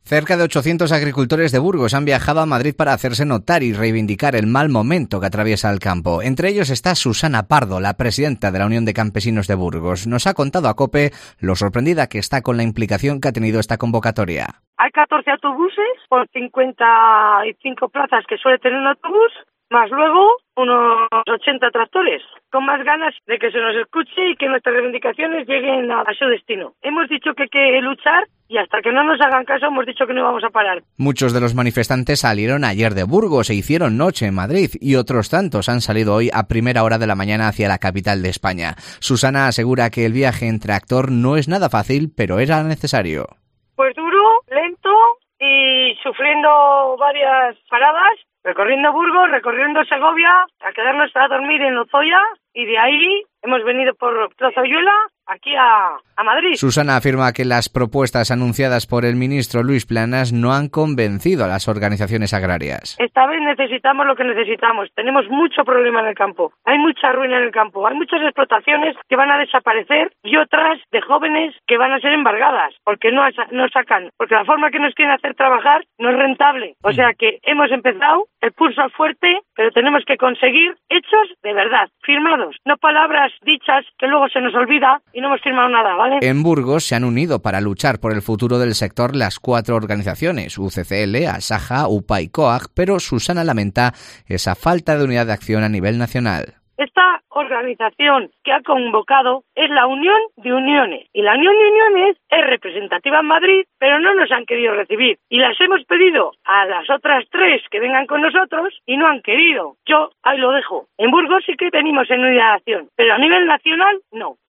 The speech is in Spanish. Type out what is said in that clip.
Cerca de 800 agricultores de Burgos han viajado a Madrid para hacerse notar y reivindicar el mal momento que atraviesa el campo. Entre ellos está Susana Pardo, la presidenta de la Unión de Campesinos de Burgos. Nos ha contado a COPE lo sorprendida que está con la implicación que ha tenido esta convocatoria. Hay 14 autobuses por 55 plazas que suele tener un autobús, más luego unos 80 tractores, con más ganas de que se nos escuche y que nuestras reivindicaciones lleguen a su destino. Hemos dicho que hay que luchar y hasta que no nos hagan caso hemos dicho que no vamos a parar. Muchos de los manifestantes salieron ayer de Burgos e hicieron noche en Madrid y otros tantos han salido hoy a primera hora de la mañana hacia la capital de España. Susana asegura que el viaje en tractor no es nada fácil, pero era necesario. Pues duro, lento y sufriendo varias paradas, recorriendo Burgos, recorriendo Segovia, a quedarnos a dormir en Lozoya y de ahí hemos venido por Trozoyuela aquí a Madrid. Susana afirma que las propuestas anunciadas por el ministro Luis Planas no han convencido a las organizaciones agrarias. Esta vez necesitamos lo que necesitamos. Tenemos mucho problema en el campo. Hay mucha ruina en el campo. Hay muchas explotaciones que van a desaparecer y otras de jóvenes que van a ser embargadas porque no sacan. Porque la forma que nos quieren hacer trabajar no es rentable. O sea que hemos empezado, el pulso fuerte, pero tenemos que conseguir hechos de verdad, firmados. No palabras dichas que luego se nos olvida y no hemos firmado nada, ¿vale? En Burgos se han unido para luchar por el futuro del sector las 4 organizaciones, UCCL, Asaja, UPA y COAG, pero Susana lamenta esa falta de unidad de acción a nivel nacional. Esta organización que ha convocado es la Unión de Uniones. Y la Unión de Uniones es representativa en Madrid, pero no nos han querido recibir. Y las hemos pedido a las otras 3 que vengan con nosotros y no han querido. Yo ahí lo dejo. En Burgos sí que venimos en unidad de acción, pero a nivel nacional no.